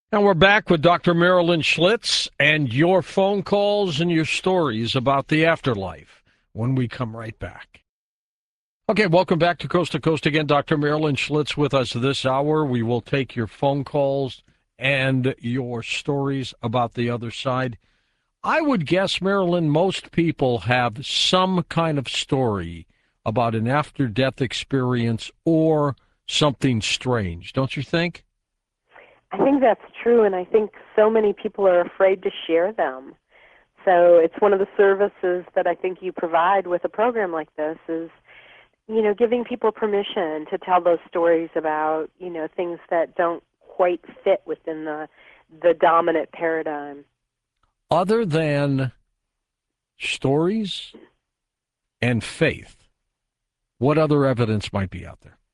And we're back with Dr. Marilyn Schlitz and your phone calls and your stories about the afterlife when we come right back. Okay, welcome back to Coast again. Dr. Marilyn Schlitz with us this hour. We will take your phone calls and your stories about the other side. I would guess, Marilyn, most people have some kind of story about an after-death experience or something strange, don't you think? I think that's true, and I think so many people are afraid to share them. So it's one of the services that I think you provide with a program like this is, giving people permission to tell those stories about, things that don't quite fit within the dominant paradigm. Other than stories and faith, what other evidence might be out there?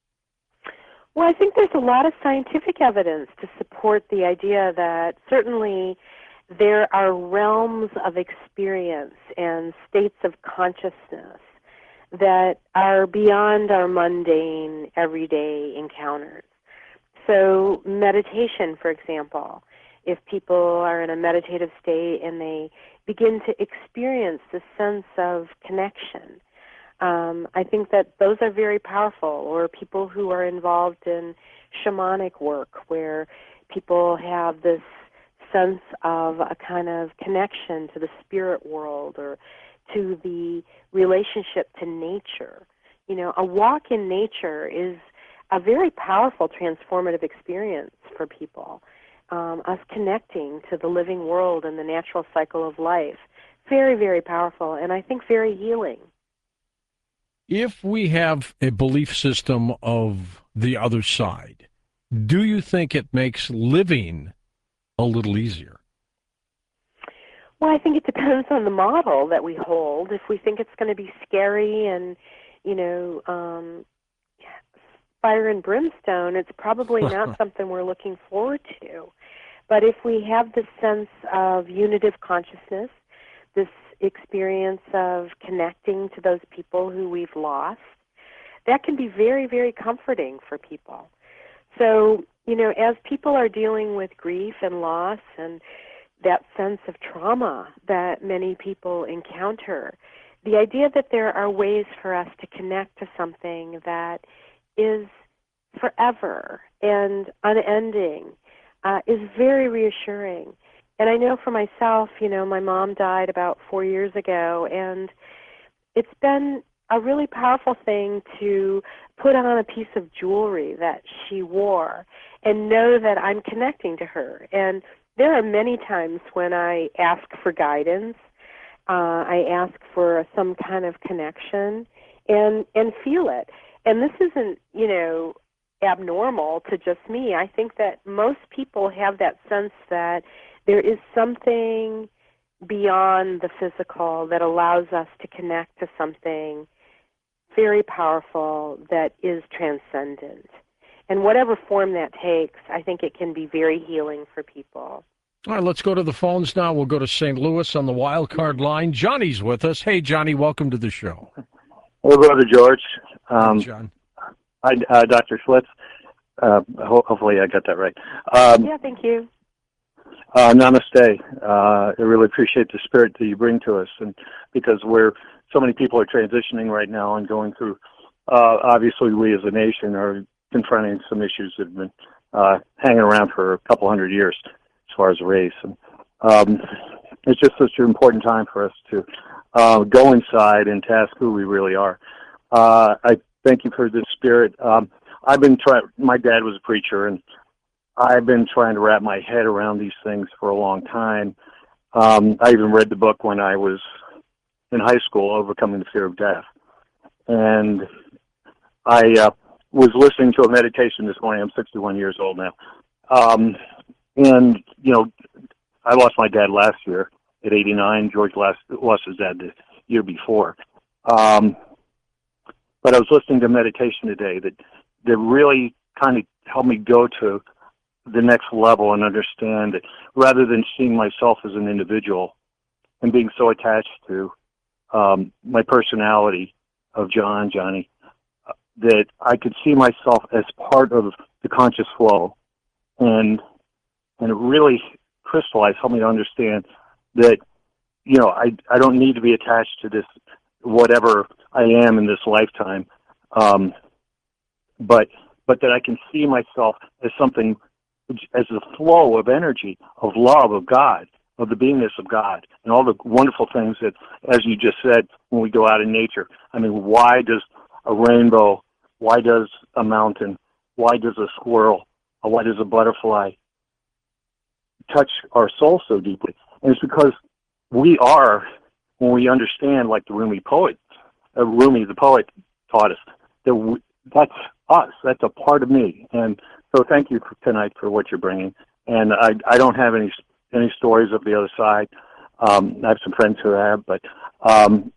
Well, I think there's a lot of scientific evidence to support the idea that certainly there are realms of experience and states of consciousness that are beyond our mundane, everyday encounters. So meditation, for example, if people are in a meditative state and they begin to experience the sense of connection, I think that those are very powerful. Or people who are involved in shamanic work where people have this sense of a kind of connection to the spirit world or to the relationship to nature. A walk in nature is a very powerful transformative experience for people. Us connecting to the living world and the natural cycle of life. Very, very powerful, and I think very healing. If we have a belief system of the other side, do you think it makes living a little easier? Well, I think it depends on the model that we hold. If we think it's going to be scary and, you know, um, fire and brimstone, it's probably not something we're looking forward to. But if we have this sense of unitive consciousness, this experience of connecting to those people who we've lost, that can be very, very comforting for people. So, as people are dealing with grief and loss and that sense of trauma that many people encounter, the idea that there are ways for us to connect to something that is forever and unending is very reassuring. And I know for myself, my mom died about 4 years ago, and it's been a really powerful thing to put on a piece of jewelry that she wore and know that I'm connecting to her. And there are many times when I ask for guidance, I ask for some kind of connection and feel it. And this isn't, abnormal to just me. I think that most people have that sense that there is something beyond the physical that allows us to connect to something very powerful that is transcendent. And whatever form that takes, I think it can be very healing for people. All right, let's go to the phones now. We'll go to St. Louis on the wild card line. Johnny's with us. Hey, Johnny, welcome to the show. Hello, Brother George. Hey, John. Hi, Dr. Schlitz. Hopefully I got that right. Yeah, thank you. Namaste. I really appreciate the spirit that you bring to us, and because so many people are transitioning right now and going through, obviously we as a nation are confronting some issues that have been hanging around for a couple hundred years as far as race. And it's just such an important time for us to go inside and to ask who we really are. I thank you for this spirit. My dad was a preacher, and I've been trying to wrap my head around these things for a long time. I even read the book when I was in high school, Overcoming the Fear of Death. And I was listening to a meditation this morning. I'm 61 years old now. And, I lost my dad last year at 89. George lost his dad the year before. But I was listening to meditation today that really kind of helped me go to the next level and understand that rather than seeing myself as an individual and being so attached to my personality of Johnny, that I could see myself as part of the conscious flow and And it really crystallized, helped me to understand that, I don't need to be attached to this, whatever I am in this lifetime, but that I can see myself as something, as a flow of energy, of love, of God, of the beingness of God, and all the wonderful things that, as you just said, when we go out in nature. I mean, why does a rainbow, why does a mountain, why does a squirrel, or why does a butterfly touch our soul so deeply? And it's because we are, when we understand, like the Rumi the poet taught us, that's us, that's a part of me. And so thank you tonight for what you're bringing. And I don't have any stories of the other side. I have some friends who have, but I'm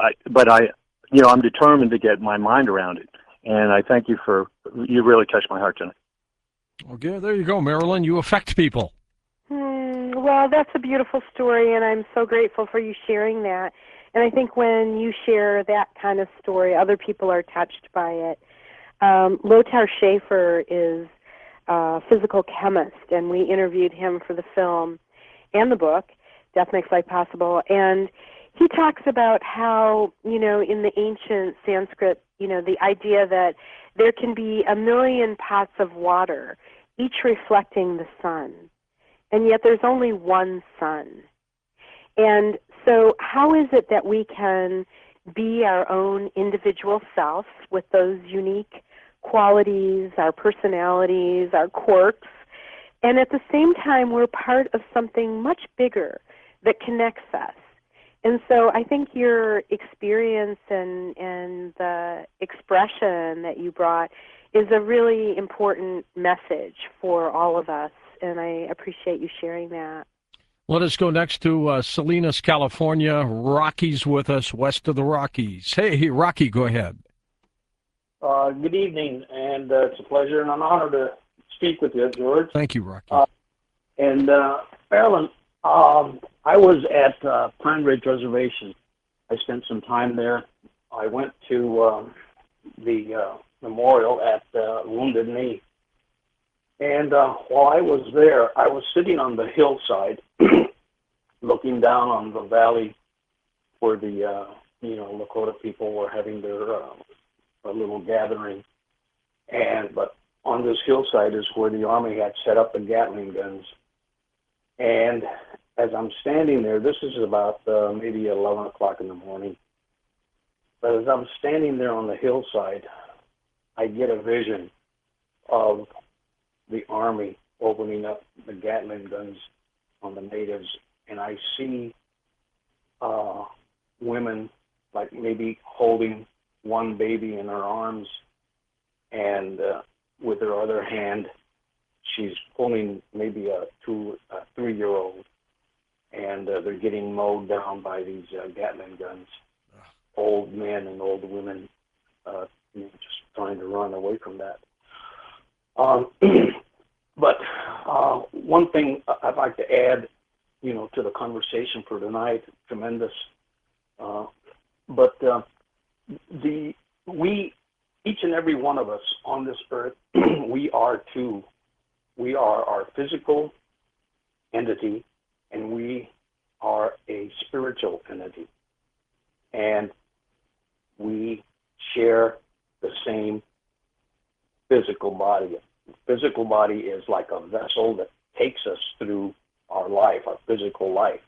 determined to get my mind around it. And I thank you you really touched my heart tonight. Okay, there you go, Marilyn. You affect people. Well, that's a beautiful story, and I'm so grateful for you sharing that. And I think when you share that kind of story, other people are touched by it. Lothar Schaefer is a physical chemist, and we interviewed him for the film and the book, Death Makes Life Possible. And he talks about how, in the ancient Sanskrit, the idea that there can be a million pots of water, each reflecting the sun, and yet there's only one sun. And so how is it that we can be our own individual selves with those unique qualities, our personalities, our quirks, and at the same time we're part of something much bigger that connects us? And so I think your experience and the expression that you brought is a really important message for all of us, and I appreciate you sharing that. Let us go next to Salinas, California. Rocky's with us, west of the Rockies. Hey, Rocky, go ahead. Good evening, and it's a pleasure and an honor to speak with you, George. Thank you, Rocky. Marilyn, I was at Pine Ridge Reservation. I spent some time there. I went to the memorial at Wounded Knee. And while I was there, I was sitting on the hillside looking down on the valley where the Lakota people were having their a little gathering. But on this hillside is where the Army had set up the Gatling guns. And as I'm standing there, this is about maybe 11 o'clock in the morning, but as I'm standing there on the hillside, I get a vision of the Army opening up the Gatling guns on the natives, and I see women like maybe holding one baby in her arms, and with her other hand, she's pulling maybe a 3-year-old, and they're getting mowed down by these Gatling guns. Old men and old women just trying to run away from that. But one thing I'd like to add, to the conversation for tonight, tremendous. Each and every one of us on this earth, we are two. We are our physical entity, and we are a spiritual entity. And we share the same physical body. The physical body is like a vessel that takes us through our life, our physical life.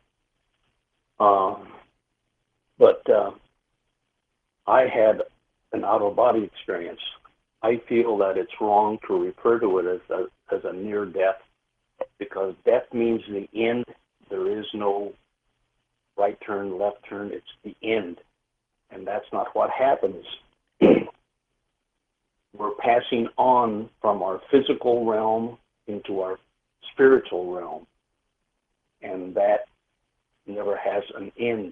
But I had an out-of-body experience. I feel that it's wrong to refer to it as a near death, because death means the end. There is no right turn, left turn. It's the end. And that's not what happens. We're passing on from our physical realm into our spiritual realm. And that never has an end.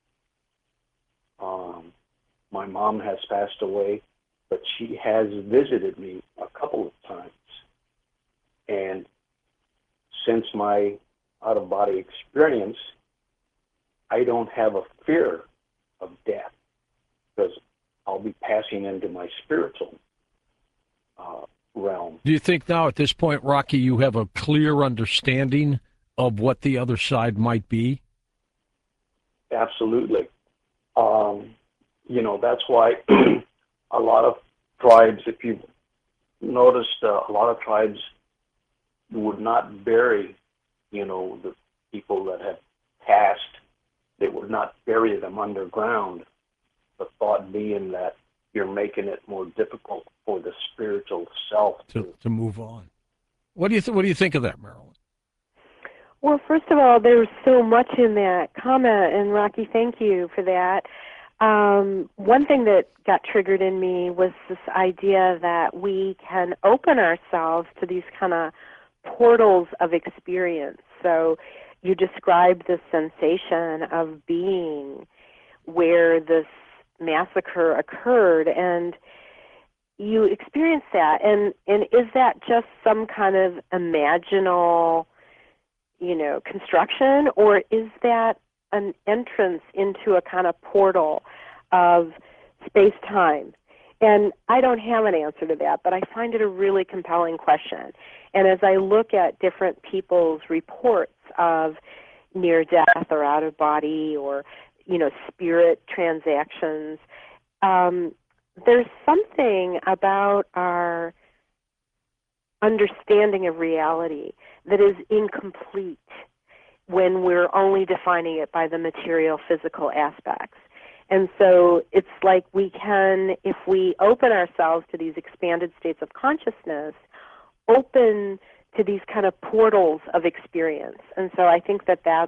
My mom has passed away, but she has visited me a couple of times. And since my out-of-body experience, I don't have a fear of death, because I'll be passing into my spiritual realm. Do you think now at this point, Rocky, you have a clear understanding of what the other side might be? Absolutely. That's why a lot of tribes, if you've noticed, a lot of tribes would not bury, the people that have passed. They would not bury them underground. The thought being that you're making it more difficult for the spiritual self To move on. What do you think of that, Marilyn? Well, first of all, there's so much in that comment, and Rocky, thank you for that. One thing that got triggered in me was this idea that we can open ourselves to these kind of portals of experience. So you described the sensation of being where this massacre occurred, and you experienced that. And is that just some kind of imaginal, construction, or is that an entrance into a kind of portal of space-time? And I don't have an answer to that, but I find it a really compelling question. And as I look at different people's reports of near death or out of body or, spirit transactions, there's something about our understanding of reality that is incomplete when we're only defining it by the material, physical aspects. And so it's like we can, if we open ourselves to these expanded states of consciousness, open to these kind of portals of experience. And so I think that that's,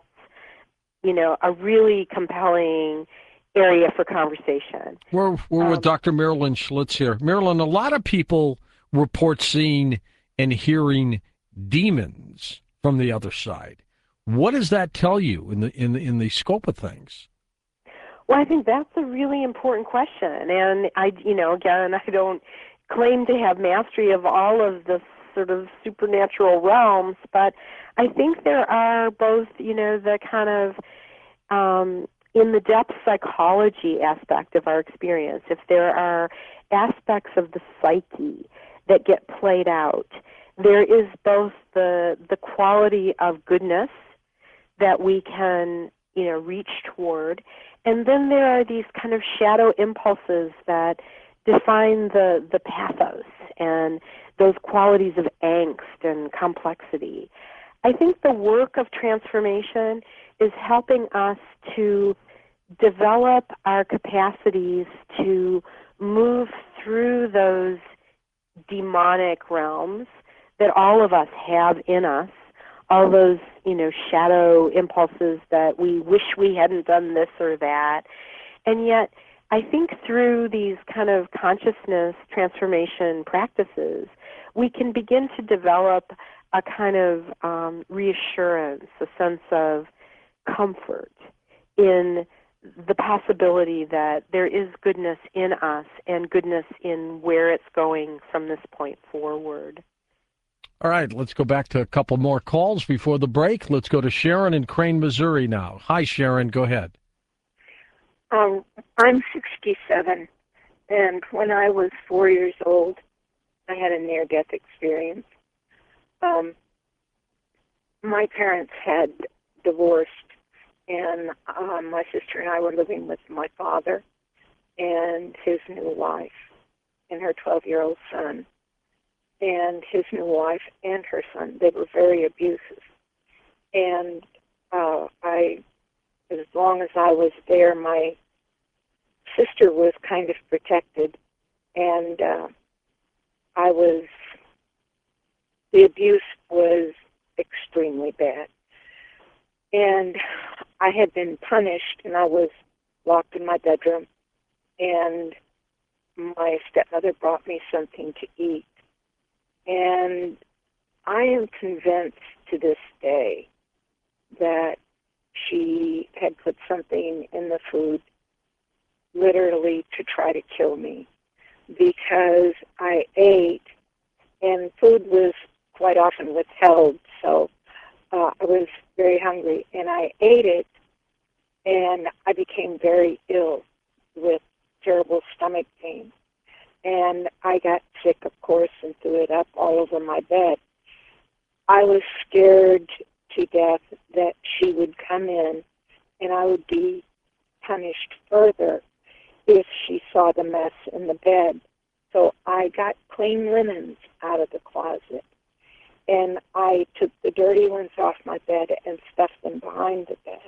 a really compelling area for conversation. We're with Dr. Marilyn Schlitz here. Marilyn, a lot of people report seeing and hearing demons from the other side. What does that tell you in the scope of things? Well, I think that's a really important question, and again, I don't claim to have mastery of all of the sort of supernatural realms, but I think there are both, the kind of in the depth psychology aspect of our experience, if there are aspects of the psyche that get played out, there is both the quality of goodness that we can, reach toward, and then there are these kind of shadow impulses that define the pathos and those qualities of angst and complexity. I think the work of transformation is helping us to develop our capacities to move through those demonic realms that all of us have in us, all those, shadow impulses that we wish we hadn't done this or that. And yet, I think through these kind of consciousness transformation practices, we can begin to develop a kind of reassurance, a sense of comfort in the possibility that there is goodness in us and goodness in where it's going from this point forward. All right, let's go back to a couple more calls before the break. Let's go to Sharon in Crane, Missouri now. Hi, Sharon. Go ahead. I'm 67, and when I was 4 years old, I had a near-death experience. My parents had divorced, and my sister and I were living with my father and his new wife and her 12-year-old son. And his new wife and her son, they were very abusive. And as long as I was there, my sister was kind of protected, and the abuse was extremely bad. And I had been punished, and I was locked in my bedroom, and my stepmother brought me something to eat. And I am convinced to this day that she had put something in the food literally to try to kill me, because I ate, and food was quite often withheld, so I was very hungry, and I ate it, and I became very ill with terrible stomach pain. and I got sick, of course, and threw it up all over my bed. I was scared to death that she would come in and I would be punished further if she saw the mess in the bed. So I got clean linens out of the closet, and I took the dirty ones off my bed and stuffed them behind the bed.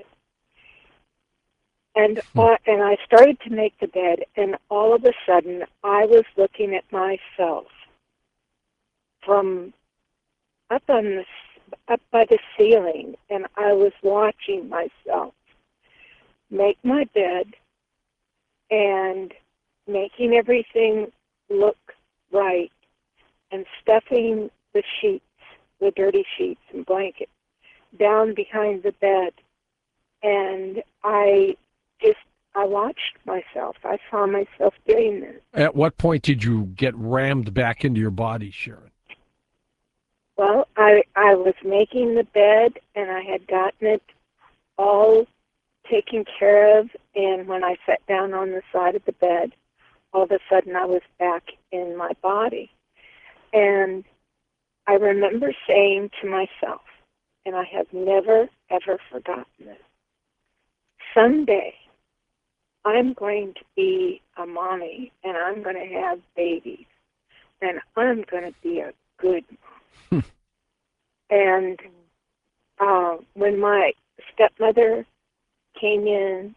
And I started to make the bed, and all of a sudden I was looking at myself from up by the ceiling, and I was watching myself make my bed and making everything look right and stuffing the sheets, the dirty sheets and blankets, down behind the bed. And I watched myself. I saw myself doing this. At what point did you get rammed back into your body, Sharon? Well, I was making the bed, and I had gotten it all taken care of, and when I sat down on the side of the bed, all of a sudden I was back in my body. And I remember saying to myself, and I have never, ever forgotten this, someday I'm going to be a mommy, and I'm going to have babies, and I'm going to be a good mom. And when my stepmother came in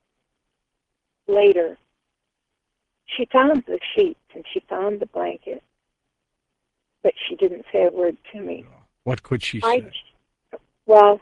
later, she found the sheets and she found the blanket, but she didn't say a word to me. What could she say? Well,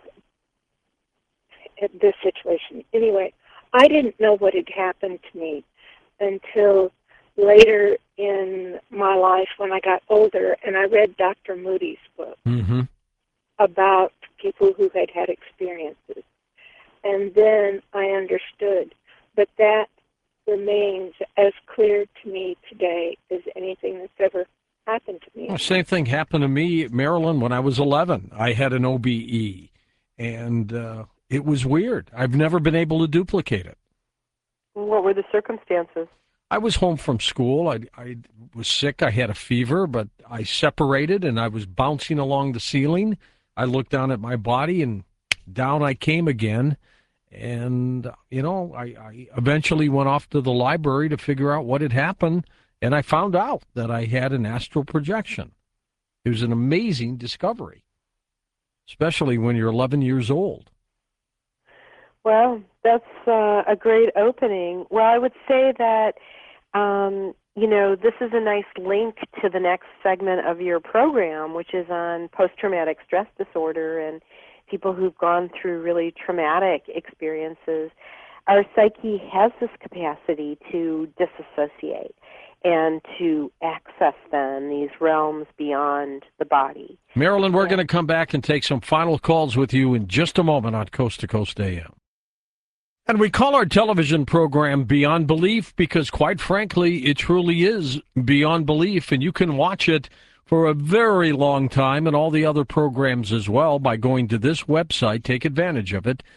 this situation. Anyway, I didn't know what had happened to me until later in my life when I got older, and I read Dr. Moody's book about people who had had experiences. And then I understood. But that remains as clear to me today as anything that's ever happened to me. Well, same thing happened to me, Marilyn, when I was 11. I had an OBE, and it was weird. I've never been able to duplicate it. What were the circumstances? I was home from school. I was sick. I had a fever, but I separated, and I was bouncing along the ceiling. I looked down at my body, and down I came again. And, I eventually went off to the library to figure out what had happened, and I found out that I had an astral projection. It was an amazing discovery, especially when you're 11 years old. Well, that's a great opening. Well, I would say that, this is a nice link to the next segment of your program, which is on post-traumatic stress disorder and people who've gone through really traumatic experiences. Our psyche has this capacity to disassociate and to access then these realms beyond the body. Marilyn, we're going to come back and take some final calls with you in just a moment on Coast to Coast AM. And we call our television program Beyond Belief because, quite frankly, it truly is beyond belief, and you can watch it for a very long time and all the other programs as well by going to this website. Take advantage of it,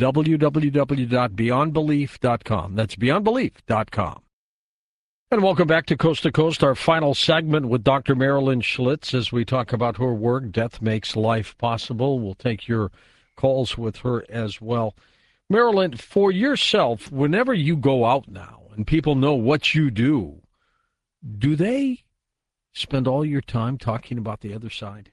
www.beyondbelief.com. That's beyondbelief.com. And welcome back to Coast, our final segment with Dr. Marilyn Schlitz as we talk about her work, Death Makes Life Possible. We'll take your calls with her as well. Marilyn, for yourself, whenever you go out now and people know what you do they spend all your time talking about the other side?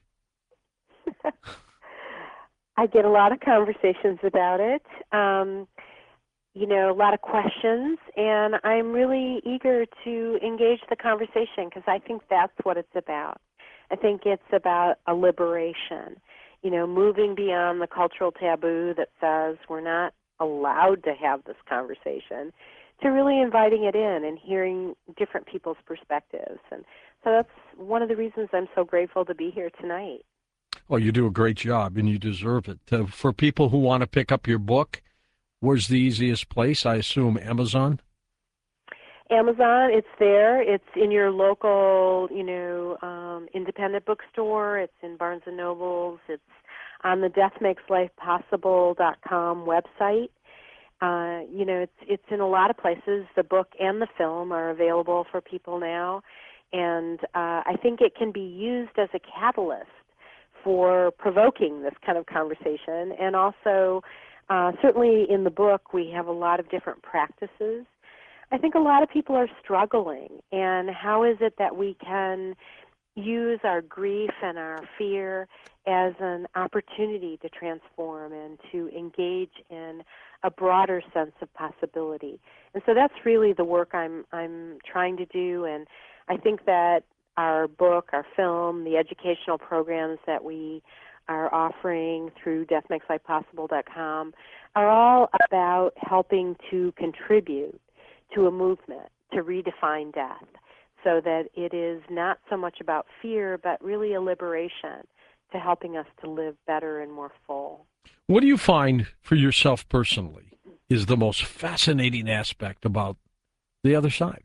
I get a lot of conversations about it, a lot of questions, and I'm really eager to engage the conversation because I think that's what it's about. I think it's about a liberation, moving beyond the cultural taboo that says we're not allowed to have this conversation, to really inviting it in and hearing different people's perspectives. And so that's one of the reasons I'm so grateful to be here tonight. Well, you do a great job, and you deserve it. For people who want to pick up your book, where's the easiest place? I assume Amazon? Amazon, it's there. It's in your local, independent bookstore. It's in Barnes & Nobles. It's on the deathmakeslifepossible.com website. It's in a lot of places. The book and the film are available for people now, and I think it can be used as a catalyst for provoking this kind of conversation. And also, certainly in the book, we have a lot of different practices. I think a lot of people are struggling, and how is it that we can use our grief and our fear as an opportunity to transform and to engage in a broader sense of possibility. And so that's really the work I'm trying to do, and I think that our book, our film, the educational programs that we are offering through deathmakeslifepossible.com are all about helping to contribute to a movement to redefine death, so that it is not so much about fear, but really a liberation to helping us to live better and more full. What do you find for yourself personally is the most fascinating aspect about the other side?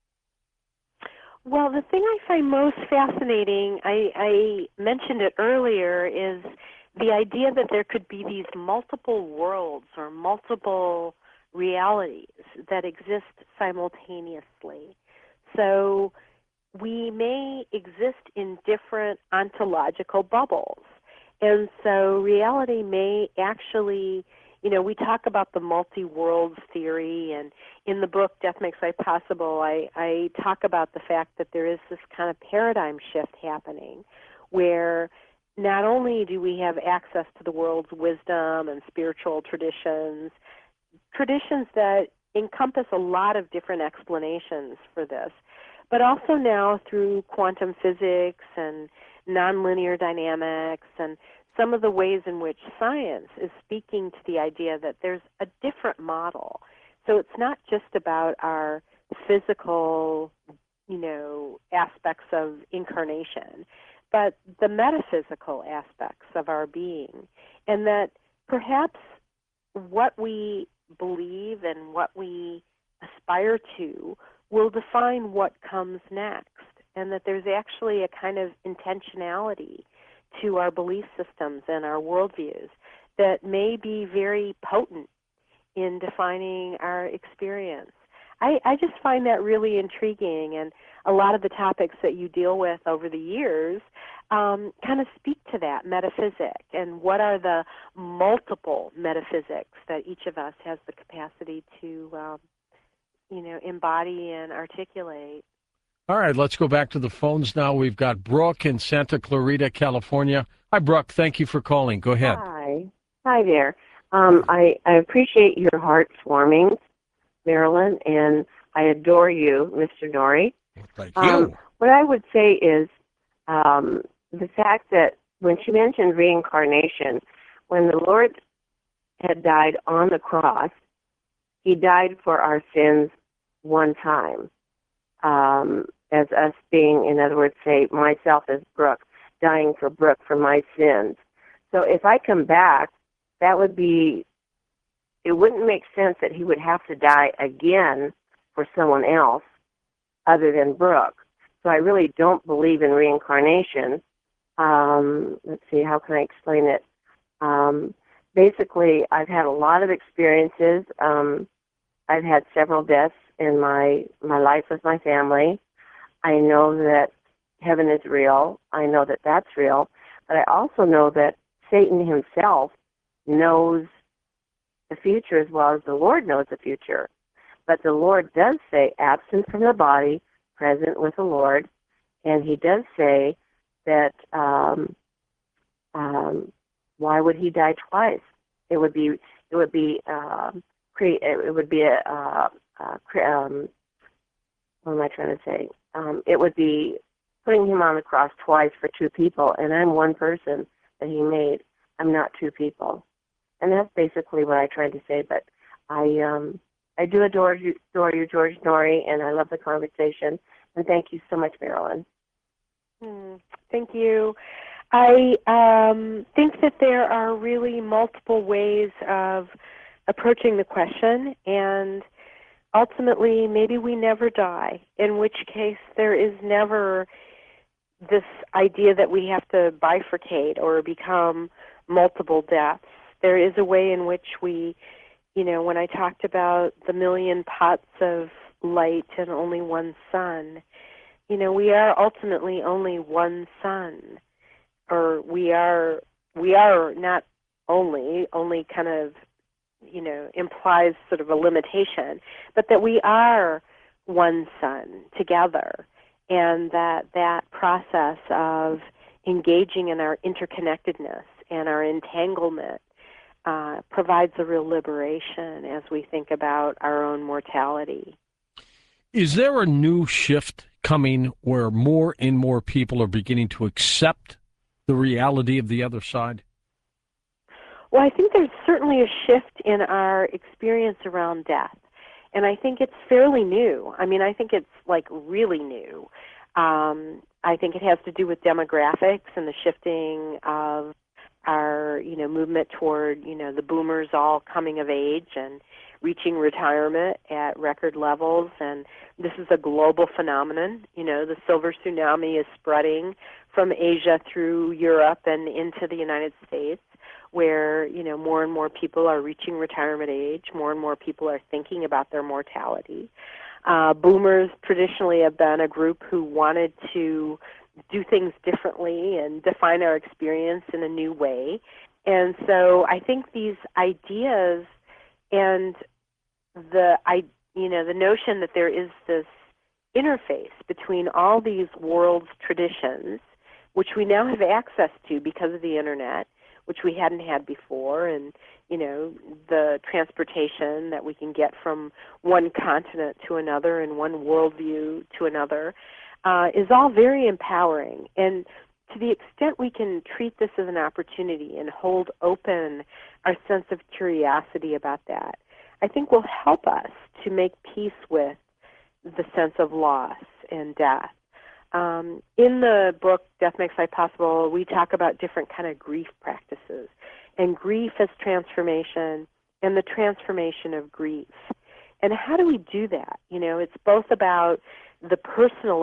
Well, the thing I find most fascinating, I mentioned it earlier, is the idea that there could be these multiple worlds or multiple realities that exist simultaneously. So we may exist in different ontological bubbles. And so reality may actually, we talk about the multi-worlds theory, and in the book, Death Makes Life Possible, I talk about the fact that there is this kind of paradigm shift happening where not only do we have access to the world's wisdom and spiritual traditions that encompass a lot of different explanations for this, but also now through quantum physics and nonlinear dynamics and some of the ways in which science is speaking to the idea that there's a different model. So it's not just about our physical, aspects of incarnation, but the metaphysical aspects of our being, and that perhaps what we believe and what we aspire to will define what comes next, and that there's actually a kind of intentionality to our belief systems and our worldviews that may be very potent in defining our experience. I just find that really intriguing, and a lot of the topics that you deal with over the years kind of speak to that metaphysic, and what are the multiple metaphysics that each of us has the capacity to embody and articulate. All right, let's go back to the phones now. We've got Brooke in Santa Clarita, California. Hi, Brooke. Thank you for calling. Go ahead. Hi there. I appreciate your heartwarming, Marilyn, and I adore you, Mr. Norrie. Thank you. What I would say is the fact that when she mentioned reincarnation, when the Lord had died on the cross, he died for our sins one time. As us being, in other words, say, myself as Brooke, dying for Brooke for my sins. So if I come back, it wouldn't make sense that he would have to die again for someone else other than Brooke. So I really don't believe in reincarnation. Let's see, how can I explain it? Basically, I've had a lot of experiences. I've had several deaths in my life with my family. I know that heaven is real. I know that that's real. But I also know that Satan himself knows the future as well as the Lord knows the future. But the Lord does say, absent from the body, present with the Lord. And he does say that why would he die twice? It would be what am I trying to say? It would be putting him on the cross twice for two people, and I'm one person that he made. I'm not two people. And that's basically what I tried to say, but I do adore you, George Norrie, and I love the conversation. And thank you so much, Marilyn. Thank you. I think that there are really multiple ways of approaching the question, and ultimately maybe we never die, in which case there is never this idea that we have to bifurcate or become multiple deaths. There is a way in which we when I talked about the million pots of light and only one sun, we are ultimately only one sun, or we are not only kind of, implies sort of a limitation, but that we are one sun together, and that process of engaging in our interconnectedness and our entanglement provides a real liberation as we think about our own mortality. Is there a new shift coming where more and more people are beginning to accept the reality of the other side? Well, I think there's certainly a shift in our experience around death, and I think it's fairly new. I mean, I think it's like really new. I think it has to do with demographics and the shifting of our, movement toward, the boomers all coming of age and reaching retirement at record levels. And this is a global phenomenon. The silver tsunami is spreading from Asia through Europe and into the United States, where, more and more people are reaching retirement age, more and more people are thinking about their mortality. Boomers traditionally have been a group who wanted to do things differently and define our experience in a new way. And so I think these ideas and the notion that there is this interface between all these world's traditions, which we now have access to because of the internet, which we hadn't had before, and the transportation that we can get from one continent to another and one worldview to another, is all very empowering. And to the extent we can treat this as an opportunity and hold open our sense of curiosity about that, I think will help us to make peace with the sense of loss and death. In the book, Death Makes Life Possible, we talk about different kind of grief practices, and grief as transformation and the transformation of grief. And how do we do that? It's both about the personal,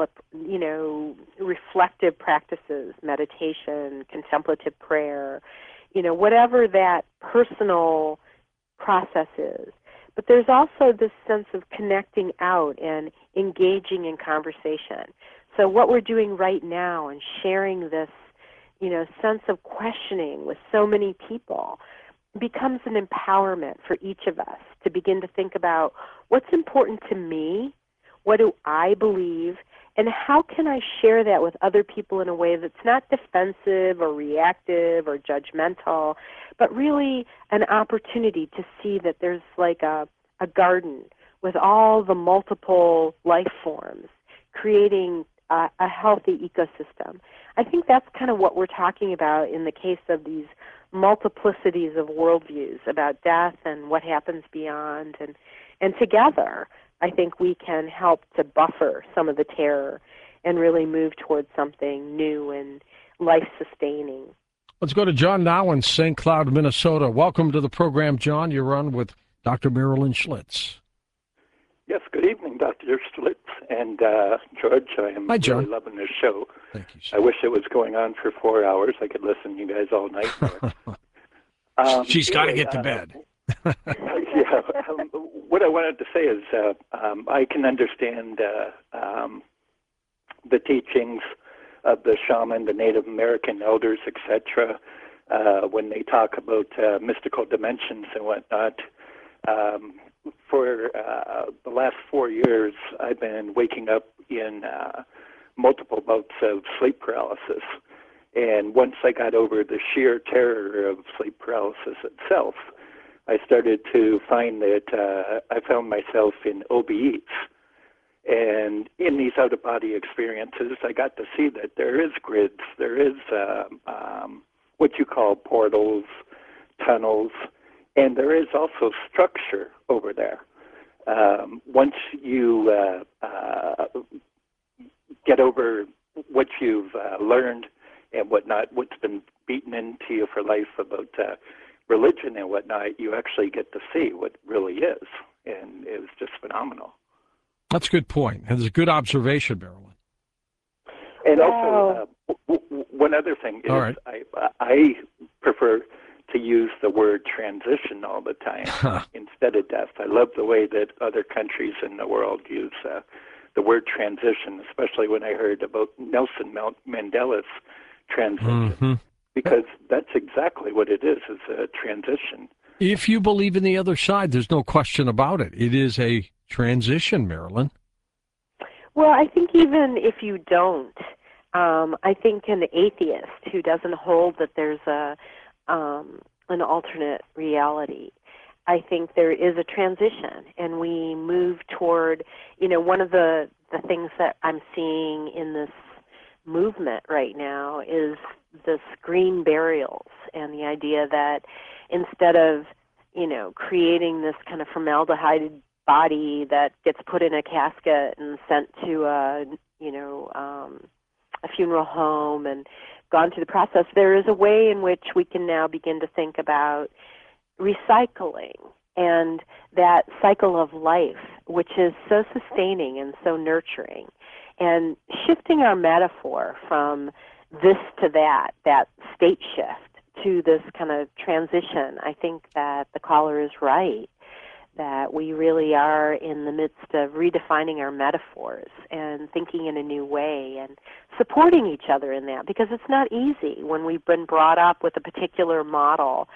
reflective practices, meditation, contemplative prayer, whatever that personal process is. But there's also this sense of connecting out and engaging in conversation. So what we're doing right now and sharing this, sense of questioning with so many people becomes an empowerment for each of us to begin to think about what's important to me, what do I believe, and how can I share that with other people in a way that's not defensive or reactive or judgmental, but really an opportunity to see that there's like a garden with all the multiple life forms creating a healthy ecosystem. I think that's kind of what we're talking about in the case of these multiplicities of worldviews about death and what happens beyond. And together, I think we can help to buffer some of the terror and really move towards something new and life-sustaining. Let's go to John now in St. Cloud, Minnesota. Welcome to the program, John. You're on with Dr. Marilyn Schlitz. Yes, good evening, Dr. Schlitz and George. I am Hi, John. really loving this show. Thank you, sir. I wish it was going on for 4 hours. I could listen to you guys all night. She's got to get to bed. What I wanted to say is I can understand the teachings of the shaman, the Native American elders, etc., when they talk about mystical dimensions and whatnot. For the last 4 years, I've been waking up in multiple bouts of sleep paralysis. And once I got over the sheer terror of sleep paralysis itself, I started to find that I found myself in OBEs. And in these out-of-body experiences, I got to see that there is grids, there is what you call portals, tunnels, and there is also structure over there. Once you get over what you've learned and whatnot, what's been beaten into you for life about religion and whatnot, you actually get to see what really is, and it was just phenomenal. That's a good point. That's a good observation, Marilyn. And also, one other thing is All right. I prefer to to use the word transition all the time instead of death. I love the way that other countries in the world use the word transition, especially when I heard about Nelson Mandela's transition, because that's exactly what it is a transition. If you believe in the other side, there's no question about it. It is a transition, Marilyn. Well, I think even if you don't, I think an atheist who doesn't hold that there's an alternate reality, I think there is a transition, and we move toward, one of the things that I'm seeing in this movement right now is this green burials, and the idea that instead of, creating this kind of formaldehyde body that gets put in a casket and sent to a funeral home and gone through the process, there is a way in which we can now begin to think about recycling and that cycle of life, which is so sustaining and so nurturing, and shifting our metaphor from this to that state shift to this kind of transition. I think that the caller is right, that we really are in the midst of redefining our metaphors and thinking in a new way and supporting each other in that, because it's not easy when we've been brought up with a particular model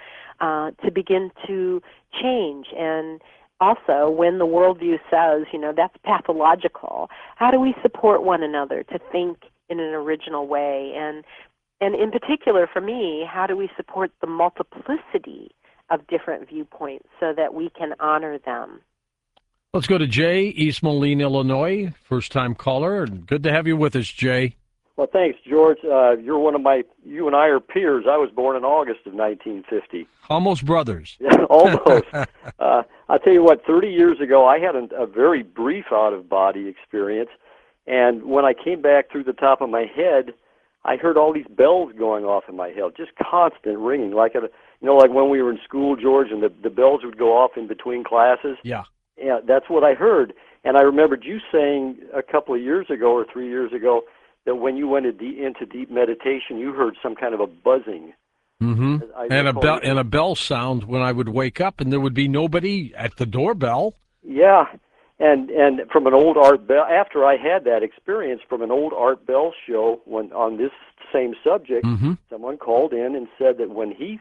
to begin to change. And also, when the worldview says, that's pathological, how do we support one another to think in an original way? And in particular, for me, how do we support the multiplicity of different viewpoints so that we can honor them? Let's go to Jay, East Moline, Illinois. First-time caller. Good to have you with us, Jay. Well, thanks, George. You're one of you and I are peers. I was born in August of 1950. Almost brothers. Yeah, almost. I'll tell you what, 30 years ago, I had a very brief out-of-body experience, and when I came back through the top of my head, I heard all these bells going off in my head, just constant ringing, like like when we were in school, George, and the bells would go off in between classes. Yeah. Yeah, that's what I heard. And I remembered you saying a couple of years ago or 3 years ago that when you went into deep meditation, you heard some kind of a buzzing. Mm-hmm. And a bell sound when I would wake up, and there would be nobody at the doorbell. Yeah. And from an old Art Bell, after I had that experience from an old Art Bell show on this same subject, someone called in and said that when he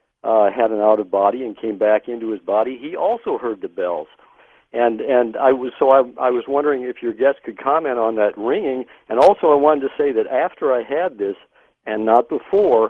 had an out of body and came back into his body, he also heard the bells. And I was wondering if your guest could comment on that ringing. And also I wanted to say that after I had this, and not before,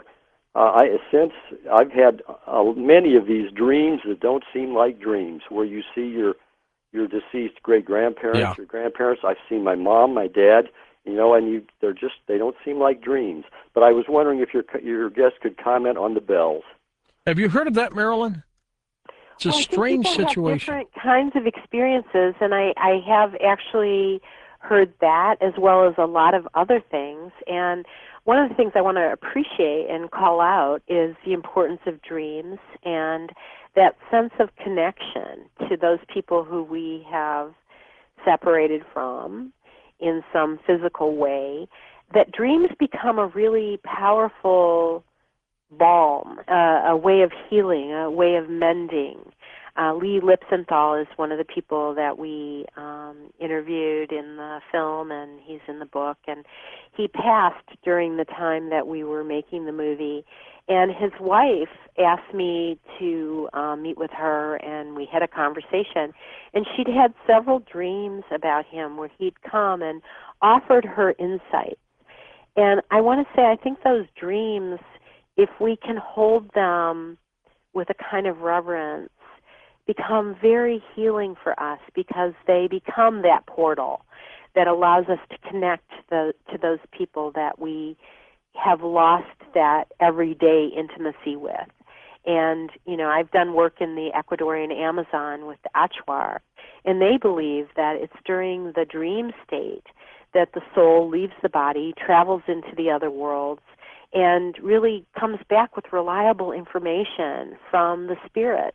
I've had many of these dreams that don't seem like dreams, where you see your deceased great-grandparents, your grandparents. I've seen my mom, my dad, and they don't seem like dreams. But I was wondering if your guest could comment on the bells. Have you heard of that, Marilyn? It's a strange situation. Have different kinds of experiences, and I have actually heard that as well as a lot of other things. And one of the things I want to appreciate and call out is the importance of dreams and that sense of connection to those people who we have separated from in some physical way, that dreams become a really powerful balm, a way of healing, a way of mending. Lee Lipsenthal is one of the people that we interviewed in the film, and he's in the book. And he passed during the time that we were making the movie. And his wife asked me to meet with her, and we had a conversation. And she'd had several dreams about him where he'd come and offered her insights. And I want to say, I think those dreams, if we can hold them with a kind of reverence, become very healing for us, because they become that portal that allows us to connect to those people that we have lost that everyday intimacy with. And, I've done work in the Ecuadorian Amazon with the Achuar, and they believe that it's during the dream state that the soul leaves the body, travels into the other worlds, and really comes back with reliable information from the spirit.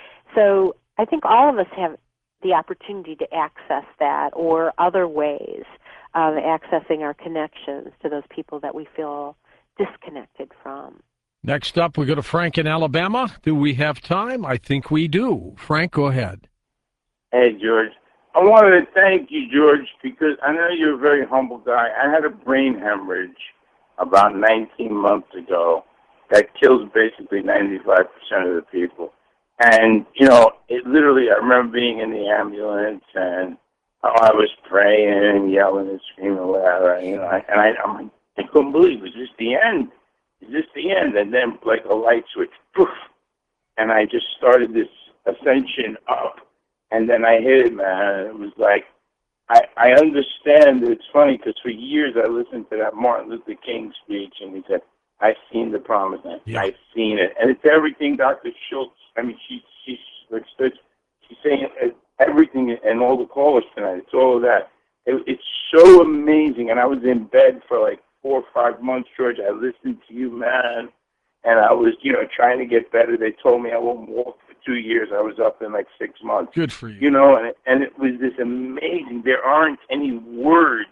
So I think all of us have the opportunity to access that, or other ways of accessing our connections to those people that we feel disconnected from. Next up, we go to Frank in Alabama. Do we have time? I think we do. Frank, go ahead. Hey, George. I wanted to thank you, George, because I know you're a very humble guy. I had a brain hemorrhage about 19 months ago that kills basically 95% of the people. And, it literally, I remember being in the ambulance and I was praying and yelling and screaming, whatever, and I'm like, I couldn't believe it. Is this the end? Is this the end? And then, like a light switch, poof, and I just started this ascension up. And then I hit it, man. It was like, I understand. It's funny because for years I listened to that Martin Luther King speech, and he said, I've seen the promised land. Yeah. I've seen it. And it's everything Dr. Schultz, she's saying everything, and all the callers tonight. It's all of that. It's so amazing. And I was in bed for like 4 or 5 months, George. I listened to you, man. And I was, trying to get better. They told me I won't walk for 2 years. I was up in like 6 months. Good for you. And it was this amazing. There aren't any words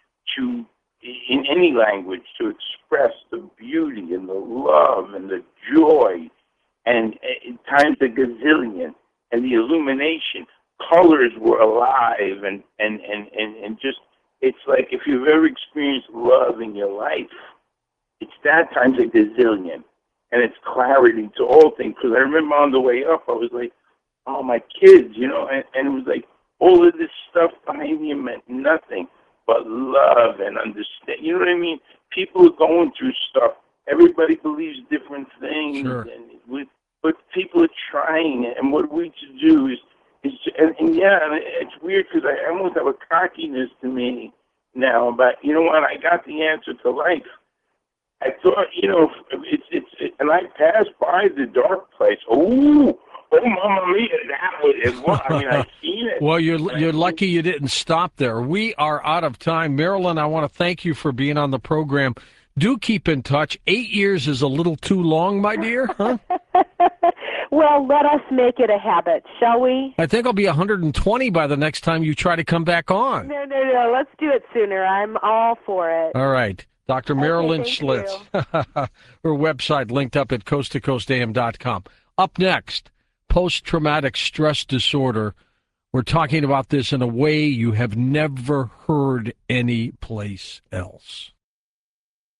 in any language to express the beauty and the love and the joy and times a gazillion and the illumination. Colors were alive and just, it's like if you've ever experienced love in your life, it's that times a gazillion. And it's clarity to all things. Because I remember on the way up, I was like, oh, my kids, and it was like all of this stuff behind me meant nothing but love and understand. You know what I mean? People are going through stuff. Everybody believes different things. Sure. But people are trying. And what we should do is it's weird because I almost have a cockiness to me now. But you know what? I got the answer to life. I thought, and I passed by the dark place. Oh, Mamma Mia, I've seen it. Well, you're lucky you didn't stop there. We are out of time. Marilyn, I want to thank you for being on the program. Do keep in touch. 8 years is a little too long, my dear, huh? Well, let us make it a habit, shall we? I think I'll be 120 by the next time you try to come back on. No. Let's do it sooner. I'm all for it. All right. Dr. Marilyn Schlitz. Her website linked up at coasttocoastam.com. Up next, post-traumatic stress disorder. We're talking about this in a way you have never heard anyplace else.